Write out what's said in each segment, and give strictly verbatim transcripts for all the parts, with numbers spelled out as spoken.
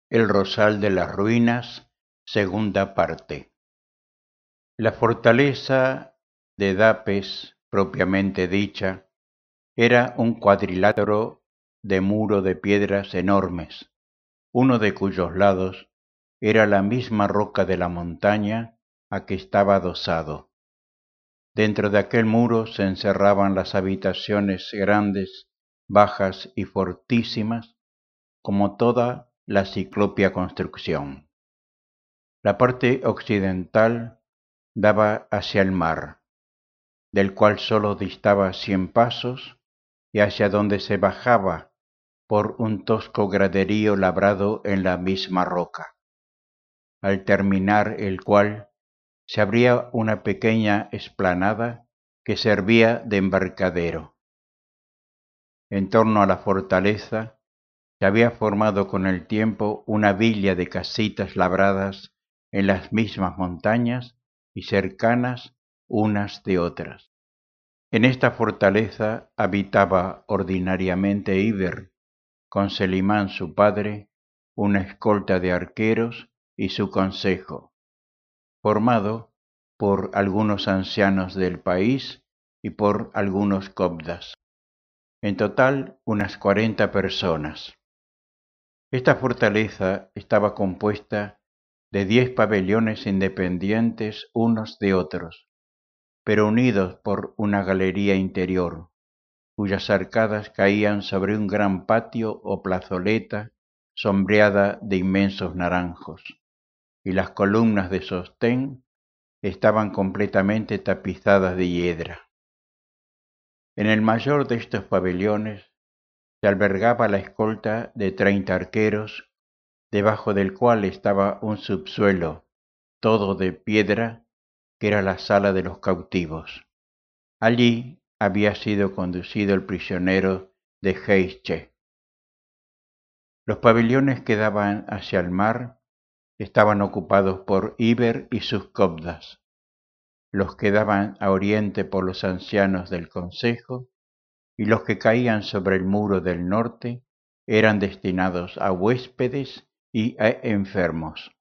El Rosal de las Ruinas, segunda parte. La fortaleza de Dapes, propiamente dicha, era un cuadrilátero de muro de piedras enormes, uno de cuyos lados era la misma roca de la montaña a que estaba adosado. Dentro de aquel muro se encerraban las habitaciones grandes, bajas y fortísimas, como toda la ciclópea construcción. La parte occidental daba hacia el mar, del cual sólo distaba cien pasos, y hacia donde se bajaba por un tosco graderío labrado en la misma roca, al terminar el cual se abría una pequeña explanada que servía de embarcadero. En torno a la fortaleza se había formado con el tiempo una villa de casitas labradas en las mismas montañas y cercanas unas de otras. En esta fortaleza habitaba ordinariamente Iber, con Celimán su padre, una escolta de arqueros y su consejo, formado por algunos ancianos del país y por algunos cobdas. En total, unas cuarenta personas. Esta fortaleza estaba compuesta de diez pabellones independientes unos de otros, pero unidos por una galería interior, cuyas arcadas caían sobre un gran patio o plazoleta sombreada de inmensos naranjos, y las columnas de sostén estaban completamente tapizadas de hiedra. En el mayor de estos pabellones se albergaba la escolta de treinta arqueros, debajo del cual estaba un subsuelo, todo de piedra, que era la sala de los cautivos. Allí había sido conducido el prisionero de Heiche. Los pabellones que daban hacia el mar estaban ocupados por Iber y sus cobdas. Los que daban a oriente por los ancianos del consejo, y los que caían sobre el muro del norte eran destinados a huéspedes y a enfermos.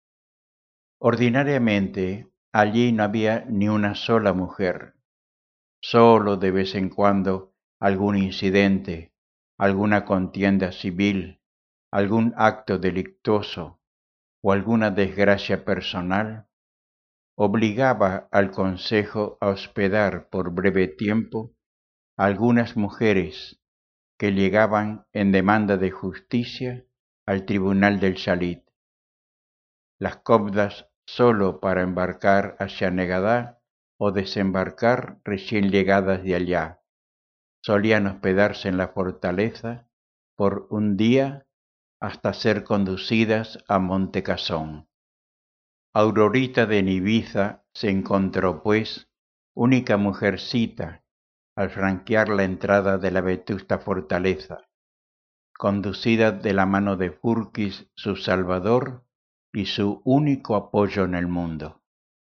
Ordinariamente allí no había ni una sola mujer, solo de vez en cuando algún incidente, alguna contienda civil, algún acto delictuoso o alguna desgracia personal obligaba al consejo a hospedar por breve tiempo a algunas mujeres que llegaban en demanda de justicia al tribunal del Shalit. Las cobdas solo para embarcar hacia Negadá o desembarcar recién llegadas de allá. Solían hospedarse en la fortaleza por un día hasta ser conducidas a Montecasón. Aurorita de Nibiza se encontró, pues, única mujercita al franquear la entrada de la vetusta fortaleza, conducida de la mano de Furquis, su salvador y su único apoyo en el mundo.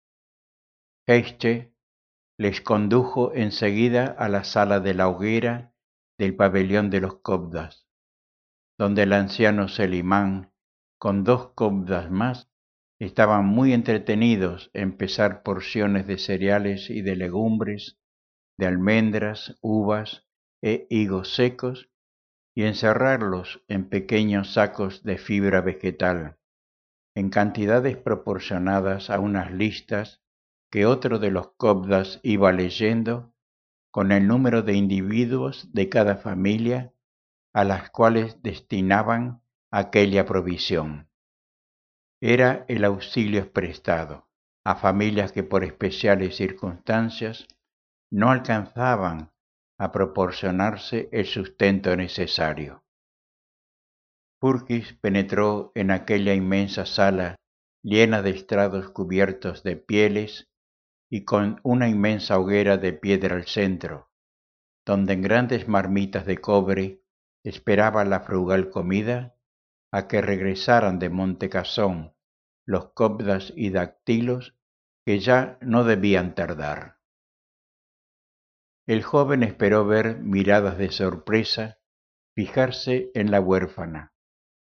Heiche les condujo enseguida a la sala de la hoguera del pabellón de los cobdas, donde el anciano Celimán, con dos cobdas más, estaban muy entretenidos en pesar porciones de cereales y de legumbres, de almendras, uvas e higos secos, y encerrarlos en pequeños sacos de fibra vegetal, en cantidades proporcionadas a unas listas que otro de los cobdas iba leyendo con el número de individuos de cada familia a las cuales destinaban aquella provisión. Era el auxilio prestado a familias que por especiales circunstancias no alcanzaban a proporcionarse el sustento necesario. Furquis penetró en aquella inmensa sala llena de estrados cubiertos de pieles y con una inmensa hoguera de piedra al centro, donde en grandes marmitas de cobre esperaba la frugal comida a que regresaran de Montecasón los cobdas y dactilos que ya no debían tardar. El joven esperó ver miradas de sorpresa fijarse en la huérfana,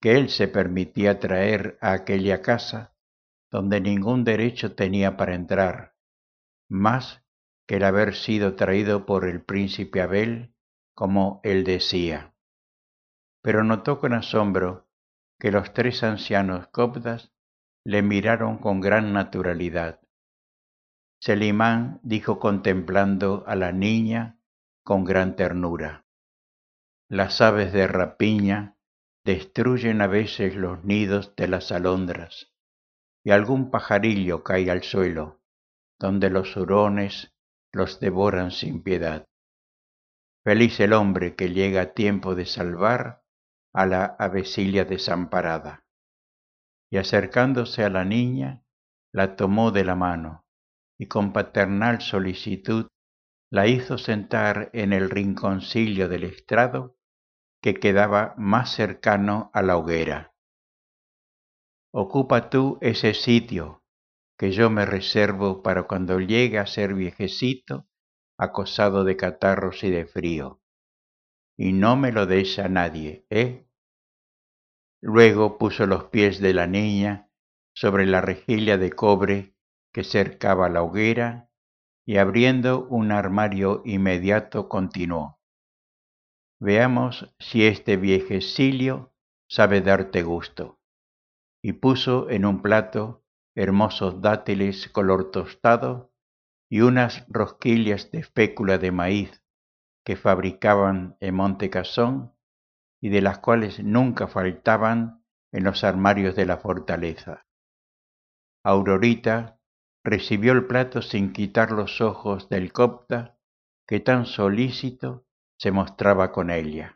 que él se permitía traer a aquella casa donde ningún derecho tenía para entrar, más que el haber sido traído por el príncipe Abel, como él decía. Pero notó con asombro que los tres ancianos coptas le miraron con gran naturalidad. Celimán dijo contemplando a la niña con gran ternura: las aves de rapiña destruyen a veces los nidos de las alondras, y algún pajarillo cae al suelo, donde los hurones los devoran sin piedad. Feliz el hombre que llega a tiempo de salvar a la avecilla desamparada. Y acercándose a la niña, la tomó de la mano, y con paternal solicitud la hizo sentar en el rinconcillo del estrado que quedaba más cercano a la hoguera. Ocupa tú ese sitio que yo me reservo para cuando llegue a ser viejecito, acosado de catarros y de frío, y no me lo des a nadie, ¿eh? Luego puso los pies de la niña sobre la rejilla de cobre que cercaba la hoguera, y abriendo un armario inmediato continuó: veamos si este viejecillo sabe darte gusto. Y puso en un plato hermosos dátiles color tostado y unas rosquillas de fécula de maíz que fabricaban en Montecasón y de las cuales nunca faltaban en los armarios de la fortaleza. Aurorita recibió el plato sin quitar los ojos del copta, que tan solícito se mostraba con ella.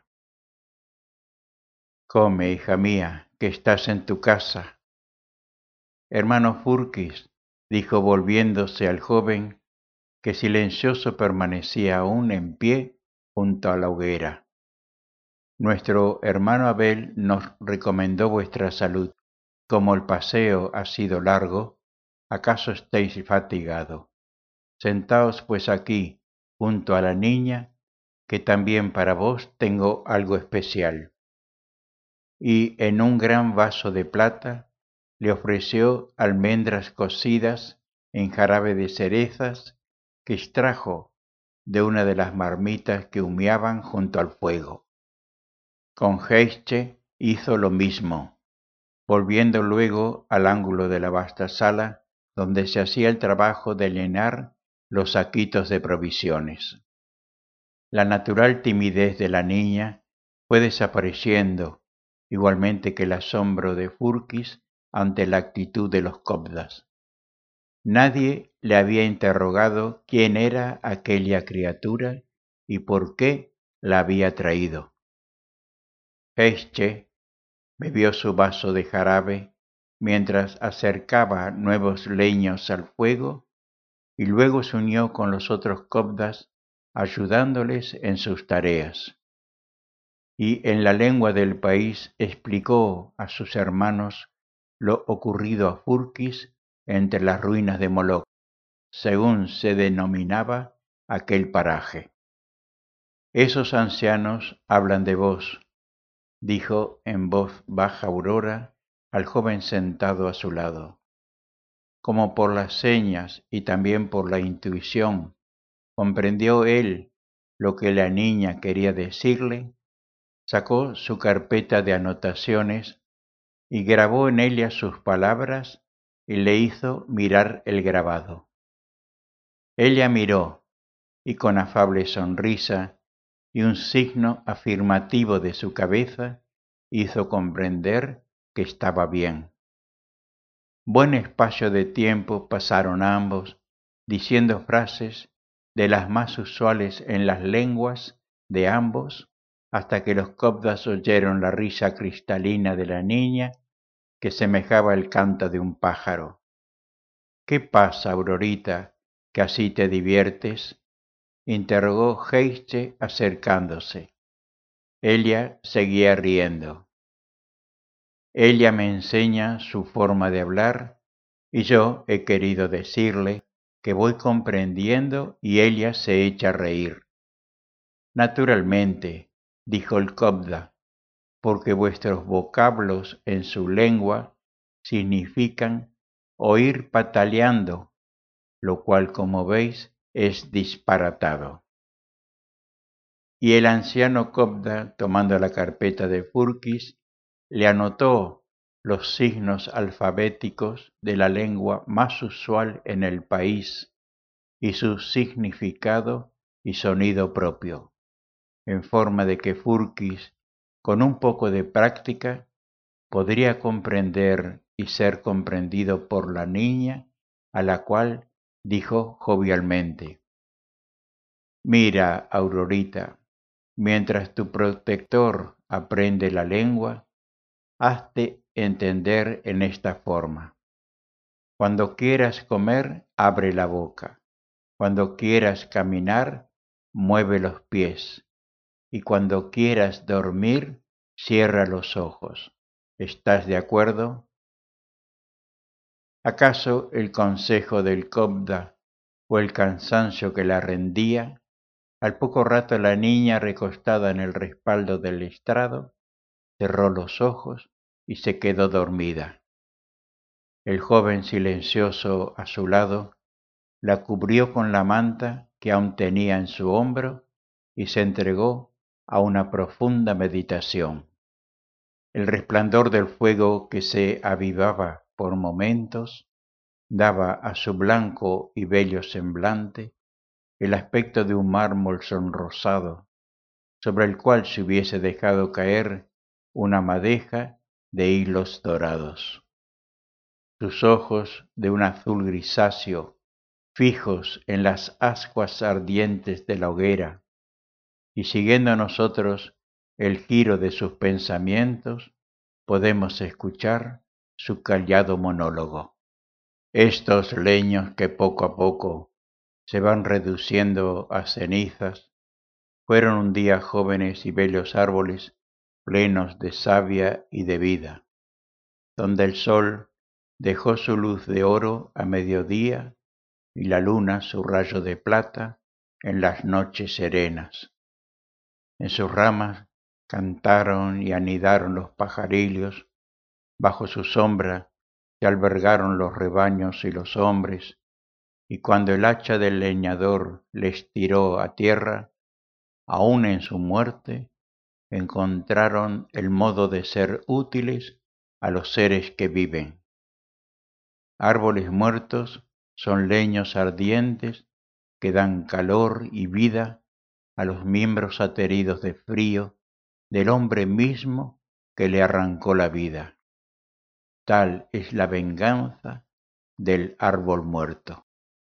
Come, hija mía, que estás en tu casa. Hermano Furquis, dijo volviéndose al joven, que silencioso permanecía aún en pie junto a la hoguera. Nuestro hermano Abel nos recomendó vuestra salud. Como el paseo ha sido largo, ¿acaso estáis fatigado? Sentaos pues aquí, junto a la niña, que también para vos tengo algo especial. Y en un gran vaso de plata le ofreció almendras cocidas en jarabe de cerezas que extrajo de una de las marmitas que humeaban junto al fuego. Con Heiche hizo lo mismo, volviendo luego al ángulo de la vasta sala donde se hacía el trabajo de llenar los saquitos de provisiones. La natural timidez de la niña fue desapareciendo, igualmente que el asombro de Furquis ante la actitud de los coptas. Nadie le había interrogado quién era aquella criatura y por qué la había traído. Heiche bebió su vaso de jarabe mientras acercaba nuevos leños al fuego y luego se unió con los otros coptas ayudándoles en sus tareas. Y en la lengua del país explicó a sus hermanos lo ocurrido a Furquis entre las ruinas de Moloch, según se denominaba aquel paraje. Esos ancianos hablan de vos, dijo en voz baja Aurora al joven sentado a su lado. Como por las señas y también por la intuición, comprendió él lo que la niña quería decirle, sacó su carpeta de anotaciones y grabó en ella sus palabras y le hizo mirar el grabado. Ella miró y con afable sonrisa y un signo afirmativo de su cabeza hizo comprender que estaba bien. Buen espacio de tiempo pasaron ambos diciendo frases de las más usuales en las lenguas de ambos, hasta que los coptas oyeron la risa cristalina de la niña, que semejaba el canto de un pájaro. ¿Qué pasa, Aurorita, que así te diviertes?, interrogó Heiche acercándose. Ella seguía riendo. Ella me enseña su forma de hablar y yo he querido decirle que voy comprendiendo y ella se echa a reír. Naturalmente, dijo el copta, porque vuestros vocablos en su lengua significan oír pataleando, lo cual, como veis, es disparatado. Y el anciano Cobda, tomando la carpeta de Furquis, le anotó los signos alfabéticos de la lengua más usual en el país y su significado y sonido propio, en forma de que Furquis, con un poco de práctica, podría comprender y ser comprendido por la niña, a la cual dijo jovialmente: «Mira, Aurorita, mientras tu protector aprende la lengua, hazte entender en esta forma. Cuando quieras comer, abre la boca. Cuando quieras caminar, mueve los pies. Y cuando quieras dormir, cierra los ojos. ¿Estás de acuerdo?» ¿Acaso el consejo del Cobda o el cansancio que la rendía? Al poco rato la niña, recostada en el respaldo del estrado, cerró los ojos y se quedó dormida. El joven, silencioso a su lado, la cubrió con la manta que aún tenía en su hombro y se entregó a una profunda meditación. El resplandor del fuego, que se avivaba por momentos, daba a su blanco y bello semblante el aspecto de un mármol sonrosado, sobre el cual se hubiese dejado caer una madeja de hilos dorados. Sus ojos, de un azul grisáceo, fijos en las ascuas ardientes de la hoguera, y siguiendo a nosotros el giro de sus pensamientos, podemos escuchar su callado monólogo. Estos leños que poco a poco se van reduciendo a cenizas, fueron un día jóvenes y bellos árboles plenos de savia y de vida, donde el sol dejó su luz de oro a mediodía y la luna su rayo de plata en las noches serenas. En sus ramas cantaron y anidaron los pajarillos, bajo su sombra se albergaron los rebaños y los hombres, y cuando el hacha del leñador les tiró a tierra, aun en su muerte, encontraron el modo de ser útiles a los seres que viven. Árboles muertos son leños ardientes que dan calor y vida a los miembros ateridos de frío del hombre mismo que le arrancó la vida. Tal es la venganza del árbol muerto.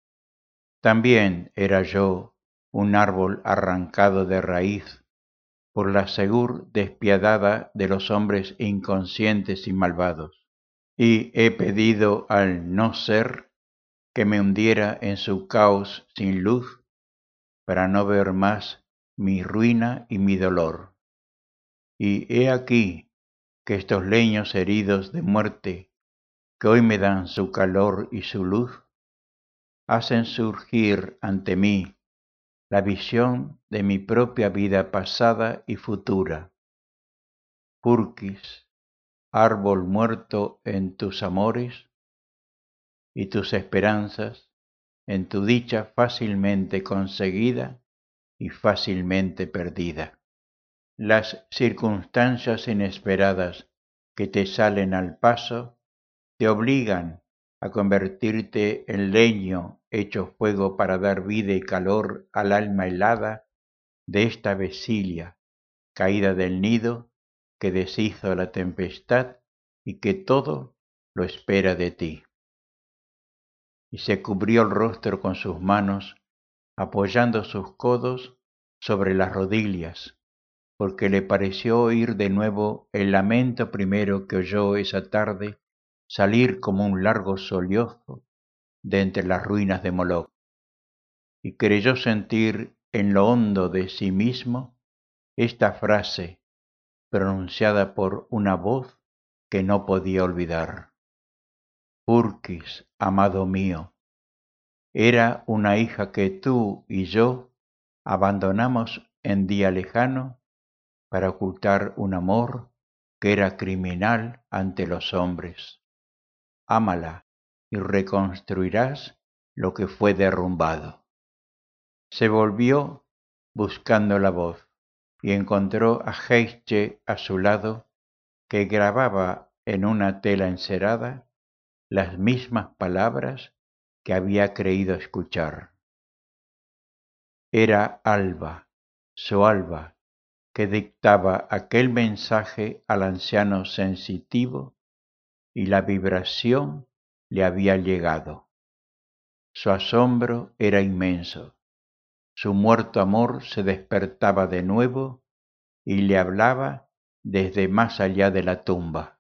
También era yo un árbol arrancado de raíz por la segur despiadada de los hombres inconscientes y malvados, y he pedido al no ser que me hundiera en su caos sin luz para no ver más mi ruina y mi dolor. Y he aquí que estos leños heridos de muerte, que hoy me dan su calor y su luz, hacen surgir ante mí la visión de mi propia vida pasada y futura. Furquis, árbol muerto en tus amores y tus esperanzas, en tu dicha fácilmente conseguida y fácilmente perdida. Las circunstancias inesperadas que te salen al paso te obligan a convertirte en leño hecho fuego para dar vida y calor al alma helada de esta vecilla caída del nido que deshizo la tempestad y que todo lo espera de ti. Y se cubrió el rostro con sus manos, apoyando sus codos sobre las rodillas, porque le pareció oír de nuevo el lamento primero que oyó esa tarde salir como un largo sollozo de entre las ruinas de Moloch, y creyó sentir en lo hondo de sí mismo esta frase pronunciada por una voz que no podía olvidar. Furquis, amado mío, era una hija que tú y yo abandonamos en día lejano para ocultar un amor que era criminal ante los hombres. Ámala y reconstruirás lo que fue derrumbado. Se volvió buscando la voz y encontró a Heiche a su lado, que grababa en una tela encerada las mismas palabras que había creído escuchar. Era Alba, su Alba, que dictaba aquel mensaje al anciano sensitivo, y la vibración le había llegado. Su asombro era inmenso. Su muerto amor se despertaba de nuevo y le hablaba desde más allá de la tumba.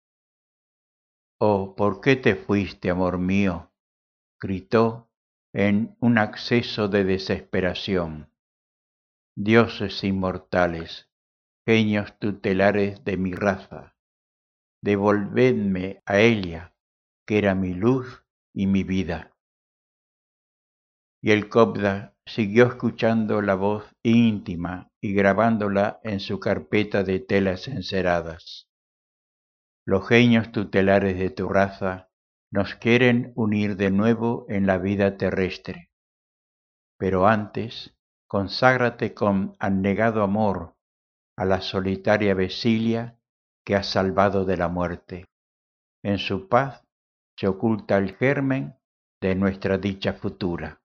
«Oh, ¿por qué te fuiste, amor mío?», gritó en un acceso de desesperación. «Dioses inmortales, genios tutelares de mi raza, devolvedme a ella, que era mi luz y mi vida». Y el Cobda siguió escuchando la voz íntima y grabándola en su carpeta de telas enceradas. «Los genios tutelares de tu raza nos quieren unir de nuevo en la vida terrestre. Pero antes, conságrate con abnegado amor a la solitaria Vesilia que has salvado de la muerte. En su paz se oculta el germen de nuestra dicha futura».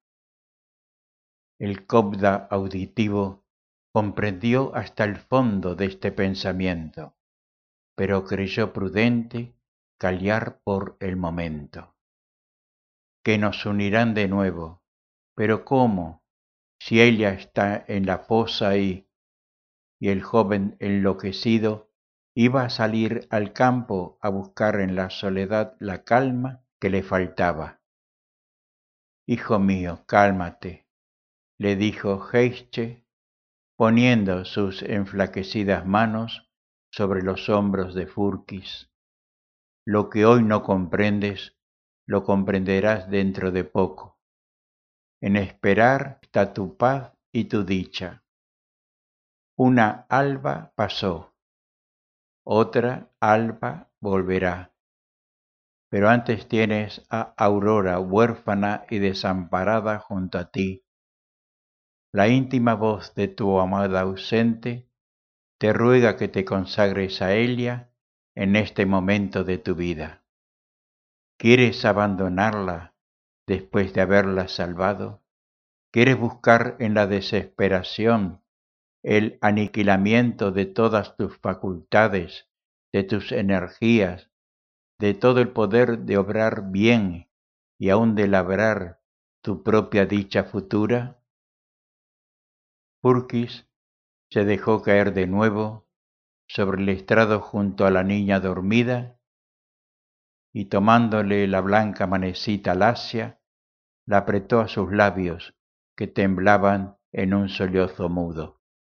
El Cobda auditivo comprendió hasta el fondo de este pensamiento, pero creyó prudente callar por el momento. «Que nos unirán de nuevo, pero ¿cómo? Si ella está en la fosa y...» Y el joven enloquecido iba a salir al campo a buscar en la soledad la calma que le faltaba. «Hijo mío, cálmate», le dijo Heiche, poniendo sus enflaquecidas manos sobre los hombros de Furquis. «Lo que hoy no comprendes, lo comprenderás dentro de poco. En esperar está tu paz y tu dicha. Una alba pasó, otra alba volverá, pero antes tienes a Aurora huérfana y desamparada junto a ti. La íntima voz de tu amada ausente te ruega que te consagres a ella en este momento de tu vida. ¿Quieres abandonarla después de haberla salvado? ¿Quieres buscar en la desesperación el aniquilamiento de todas tus facultades, de tus energías, de todo el poder de obrar bien y aun de labrar tu propia dicha futura?» Furquis se dejó caer de nuevo sobre el estrado junto a la niña dormida y tomándole la blanca manecita lacia, la apretó a sus labios que temblaban en un sollozo mudo.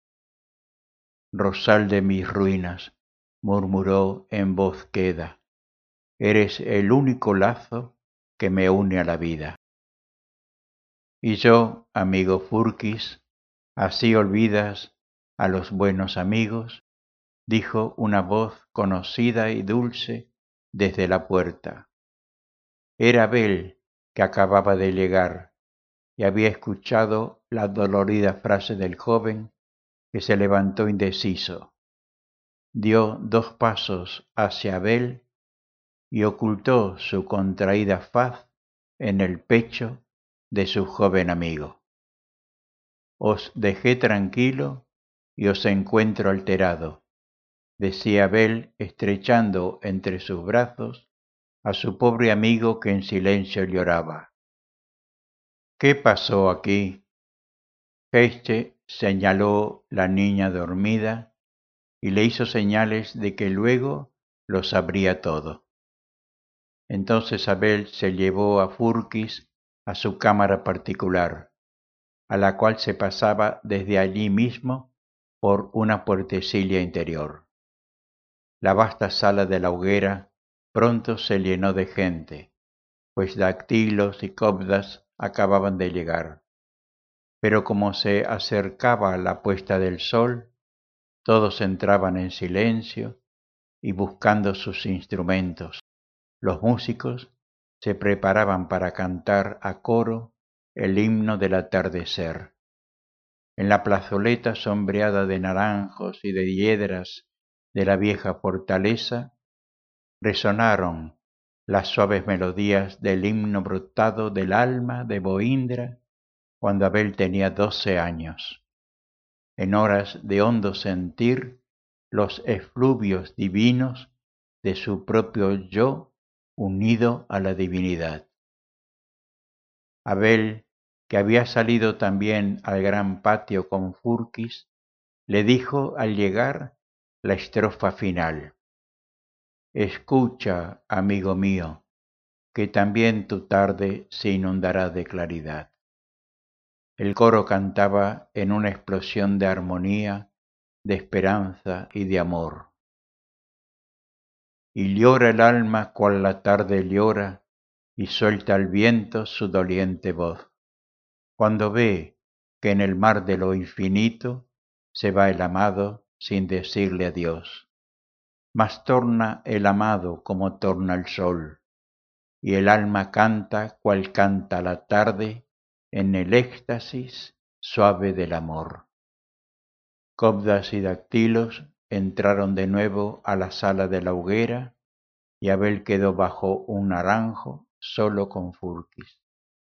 «Rosal de mis ruinas», murmuró en voz queda, «eres el único lazo que me une a la vida». «Y yo, amigo Furquis, ¿así olvidas a los buenos amigos?», dijo una voz conocida y dulce desde la puerta. Era Abel, que acababa de llegar y había escuchado la dolorida frase del joven, que se levantó indeciso. Dio dos pasos hacia Abel y ocultó su contraída faz en el pecho de su joven amigo. «Os dejé tranquilo y os encuentro alterado», decía Abel estrechando entre sus brazos a su pobre amigo que en silencio lloraba. «¿Qué pasó aquí?». Heiche señaló la niña dormida y le hizo señales de que luego lo sabría todo. Entonces Abel se llevó a Furquis a su cámara particular, a la cual se pasaba desde allí mismo por una puertecilla interior. La vasta sala de la hoguera pronto se llenó de gente, pues dactilos y cobdas acababan de llegar. Pero como se acercaba la puesta del sol, todos entraban en silencio y buscando sus instrumentos. Los músicos se preparaban para cantar a coro el himno del atardecer. En la plazoleta sombreada de naranjos y de hiedras de la vieja fortaleza, resonaron las suaves melodías del himno brotado del alma de Boindra cuando Abel tenía doce años. En horas de hondo sentir los efluvios divinos de su propio yo unido a la divinidad. Abel, que había salido también al gran patio con Furquis, le dijo al llegar la estrofa final. Escucha, amigo mío, que también tu tarde se inundará de claridad. El coro cantaba en una explosión de armonía, de esperanza y de amor. Y llora el alma cual la tarde llora, y suelta al viento su doliente voz, cuando ve que en el mar de lo infinito se va el amado sin decirle adiós. Mas torna el amado como torna el sol, y el alma canta cual canta la tarde en el éxtasis suave del amor. Cobdas y dactilos entraron de nuevo a la sala de la hoguera, y Abel quedó bajo un naranjo solo con Furquis.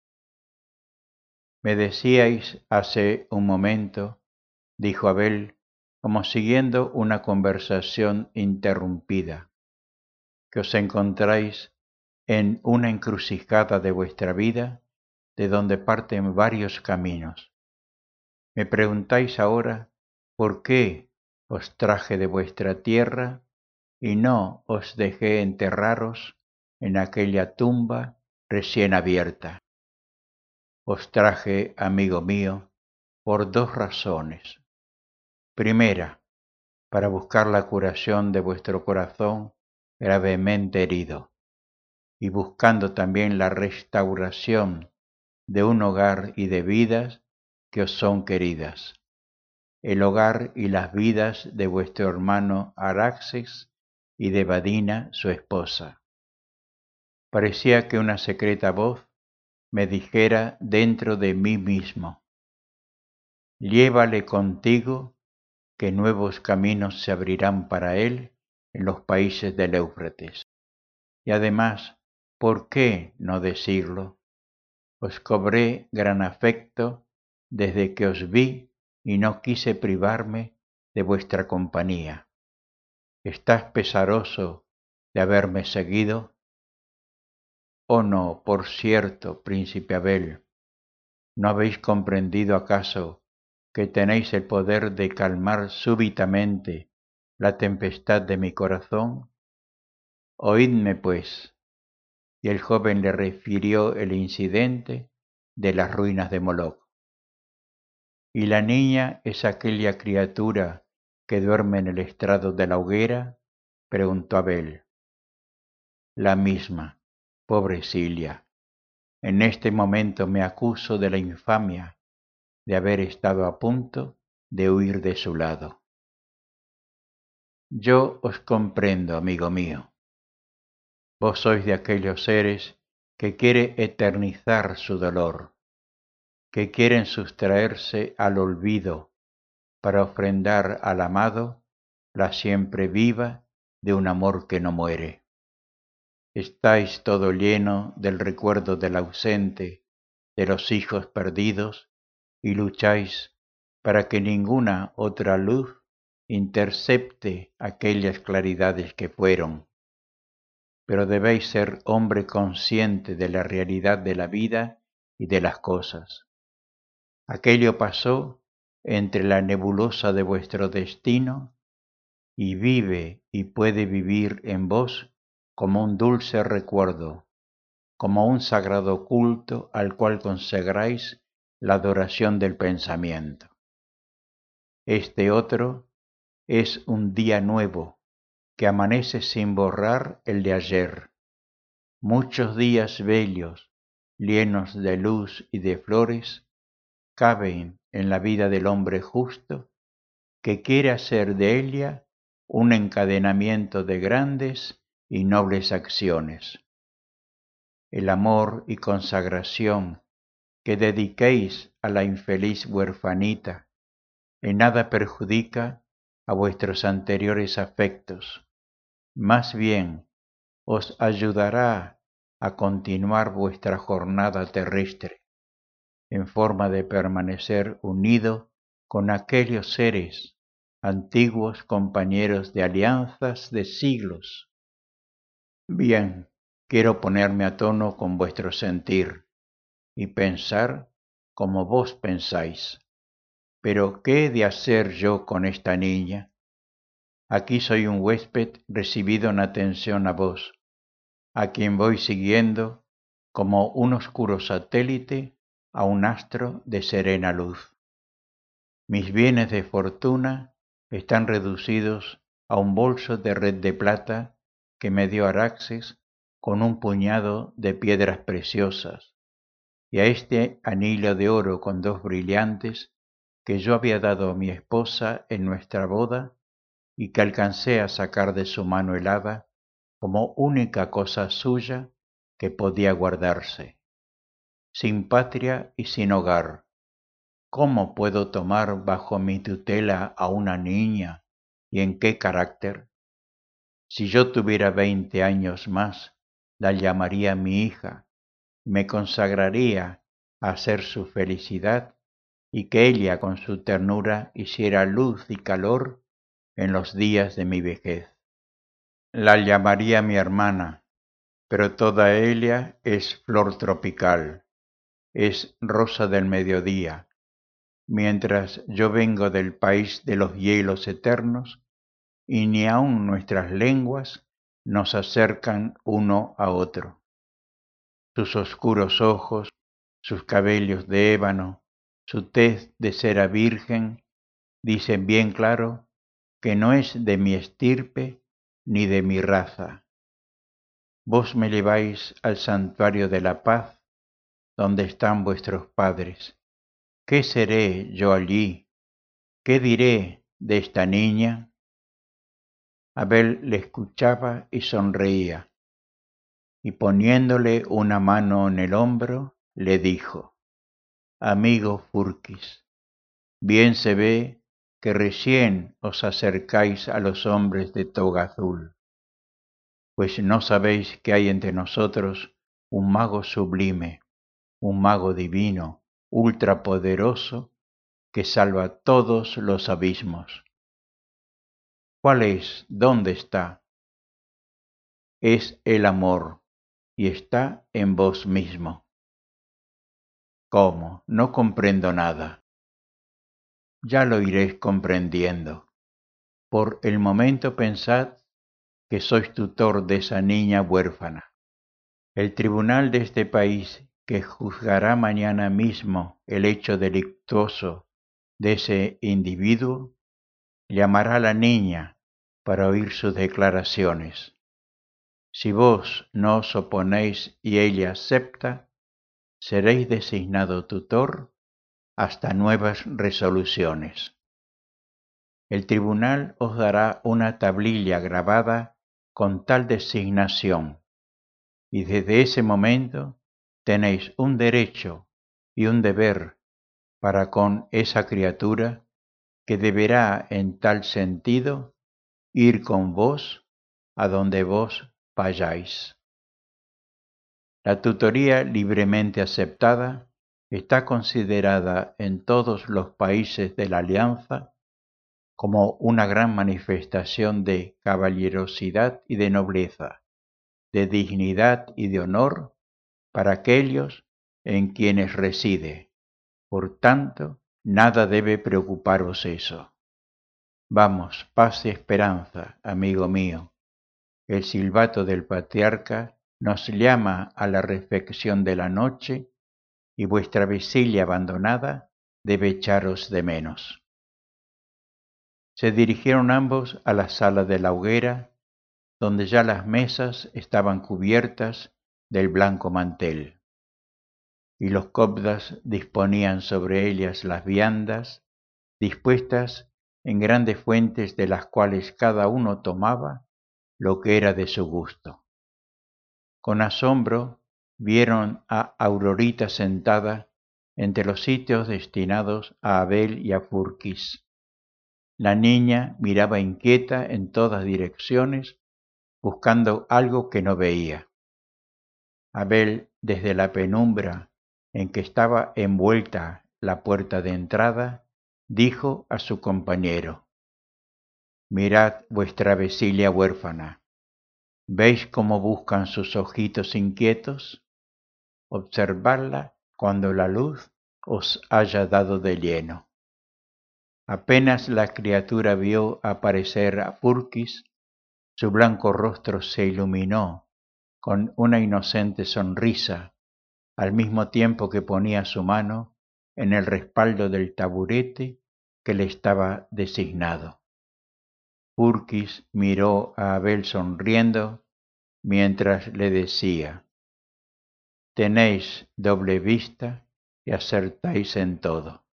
Me decíais hace un momento, dijo Abel, como siguiendo una conversación interrumpida, que os encontráis en una encrucijada de vuestra vida, de donde parten varios caminos. Me preguntáis ahora por qué os traje de vuestra tierra y no os dejé enterraros en aquella tumba recién abierta. Os traje, amigo mío, por dos razones. Primera, para buscar la curación de vuestro corazón gravemente herido, y buscando también la restauración de un hogar y de vidas que os son queridas, el hogar y las vidas de vuestro hermano Araxes y de Badina, su esposa. Parecía que una secreta voz me dijera dentro de mí mismo, llévale contigo, que nuevos caminos se abrirán para él en los países del Éufrates. Y además, ¿por qué no decirlo? Os cobré gran afecto desde que os vi y no quise privarme de vuestra compañía. ¿Estás pesaroso de haberme seguido? Oh no, por cierto, príncipe Abel, ¿no habéis comprendido acaso que tenéis el poder de calmar súbitamente la tempestad de mi corazón? Oídme, pues. Y el joven le refirió el incidente de las ruinas de Moloch. ¿Y la niña es aquella criatura que duerme en el estrado de la hoguera? Preguntó Abel. La misma, pobre Cilia. En este momento me acuso de la infamia de haber estado a punto de huir de su lado. Yo os comprendo, amigo mío. Vos sois de aquellos seres que quiere eternizar su dolor, que quieren sustraerse al olvido para ofrendar al amado la siempre viva de un amor que no muere. Estáis todo lleno del recuerdo del ausente, de los hijos perdidos, y lucháis para que ninguna otra luz intercepte aquellas claridades que fueron. Pero debéis ser hombre consciente de la realidad de la vida y de las cosas. Aquello pasó entre la nebulosa de vuestro destino y vive y puede vivir en vos como un dulce recuerdo, como un sagrado culto al cual consagráis la adoración del pensamiento. Este otro es un día nuevo que amanece sin borrar el de ayer. Muchos días bellos, llenos de luz y de flores, caben en la vida del hombre justo que quiere hacer de ella un encadenamiento de grandes y nobles acciones. El amor y consagración que dediquéis a la infeliz huerfanita en nada perjudica a vuestros anteriores afectos, más bien os ayudará a continuar vuestra jornada terrestre, en forma de permanecer unido con aquellos seres, antiguos compañeros de alianzas de siglos. Bien, quiero ponerme a tono con vuestro sentir y pensar como vos pensáis. Pero ¿qué he de hacer yo con esta niña? Aquí soy un huésped recibido en atención a vos, a quien voy siguiendo como un oscuro satélite a un astro de serena luz. Mis bienes de fortuna están reducidos a un bolso de red de plata que me dio Araxes con un puñado de piedras preciosas, y a este anillo de oro con dos brillantes que yo había dado a mi esposa en nuestra boda y que alcancé a sacar de su mano helada como única cosa suya que podía guardarse. Sin patria y sin hogar, ¿cómo puedo tomar bajo mi tutela a una niña y en qué carácter? Si yo tuviera veinte años más, la llamaría mi hija y me consagraría a hacer su felicidad y que ella con su ternura hiciera luz y calor en los días de mi vejez. La llamaría mi hermana, pero toda ella es flor tropical, es rosa del mediodía, mientras yo vengo del país de los hielos eternos y ni aun nuestras lenguas nos acercan uno a otro. Sus oscuros ojos, sus cabellos de ébano, su tez de cera virgen, dicen bien claro que no es de mi estirpe ni de mi raza. Vos me lleváis al santuario de la paz, donde están vuestros padres. ¿Qué seré yo allí? ¿Qué diré de esta niña? Abel le escuchaba y sonreía, y poniéndole una mano en el hombro, le dijo: Amigo Furquis, bien se ve que recién os acercáis a los hombres de toga azul, pues no sabéis que hay entre nosotros un mago sublime, un mago divino, ultrapoderoso, que salva todos los abismos. ¿Cuál es? ¿Dónde está? Es el amor, y está en vos mismo. ¿Cómo? No comprendo nada. Ya lo iréis comprendiendo. Por el momento pensad que sois tutor de esa niña huérfana. El tribunal de este país, que juzgará mañana mismo el hecho delictuoso de ese individuo, llamará a la niña para oír sus declaraciones. Si vos no os oponéis y ella acepta, seréis designado tutor hasta nuevas resoluciones. El tribunal os dará una tablilla grabada con tal designación, y desde ese momento tenéis un derecho y un deber para con esa criatura que deberá en tal sentido ir con vos a donde vos vayáis. La tutoría libremente aceptada está considerada en todos los países de la Alianza como una gran manifestación de caballerosidad y de nobleza, de dignidad y de honor para aquellos en quienes reside. Por tanto, nada debe preocuparos eso. Vamos, paz y esperanza, amigo mío. El silbato del patriarca nos llama a la reflexión de la noche y vuestra visilla abandonada debe echaros de menos. Se dirigieron ambos a la sala de la hoguera, donde ya las mesas estaban cubiertas del blanco mantel, y los cobdas disponían sobre ellas las viandas, dispuestas en grandes fuentes de las cuales cada uno tomaba lo que era de su gusto. Con asombro vieron a Aurorita sentada entre los sitios destinados a Abel y a Furquis. La niña miraba inquieta en todas direcciones, buscando algo que no veía. Abel, desde la penumbra en que estaba envuelta la puerta de entrada, dijo a su compañero: «Mirad vuestra Vecilia huérfana. ¿Veis cómo buscan sus ojitos inquietos? Observadla cuando la luz os haya dado de lleno». Apenas la criatura vio aparecer a Furquis, su blanco rostro se iluminó con una inocente sonrisa, al mismo tiempo que ponía su mano en el respaldo del taburete que le estaba designado. Furquis miró a Abel sonriendo mientras le decía: «Tenéis doble vista y acertáis en todo».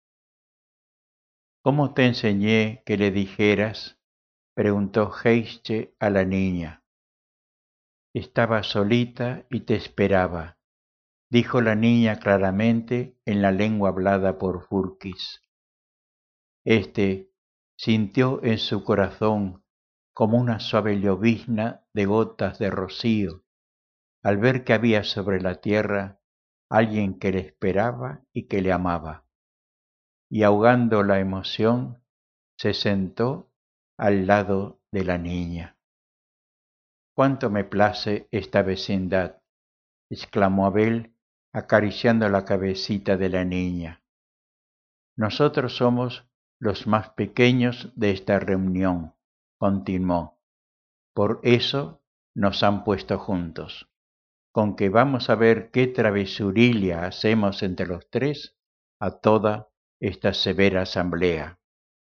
«¿Cómo te enseñé que le dijeras?», preguntó Heiche a la niña. «Estaba solita y te esperaba», dijo la niña claramente en la lengua hablada por Furquis. Este sintió en su corazón como una suave llovizna de gotas de rocío al ver que había sobre la tierra alguien que le esperaba y que le amaba, y ahogando la emoción se sentó al lado de la niña. «Cuánto me place esta vecindad», exclamó Abel acariciando la cabecita de la niña. «Nosotros somos los más pequeños de esta reunión», continuó. «Por eso nos han puesto juntos. Con que vamos a ver qué travesurilia hacemos entre los tres a toda esta severa asamblea».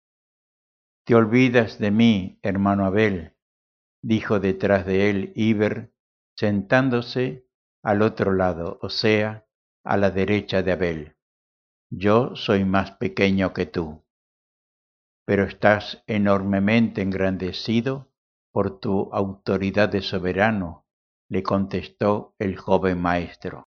«Te olvidas de mí, hermano Abel», dijo detrás de él Iber, sentándose al otro lado, o sea, a la derecha de Abel. «Yo soy más pequeño que tú». «Pero estás enormemente engrandecido por tu autoridad de soberano», le contestó el joven maestro.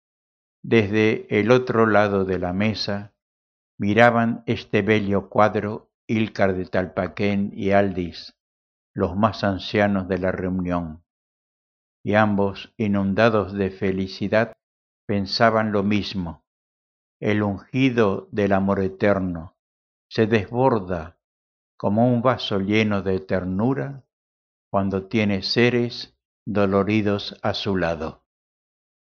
Desde el otro lado de la mesa miraban este bello cuadro Ílcar de Talpaquén y Aldis, los más ancianos de la reunión, y ambos, inundados de felicidad, pensaban lo mismo. El ungido del amor eterno se desborda como un vaso lleno de ternura cuando tiene seres doloridos a su lado.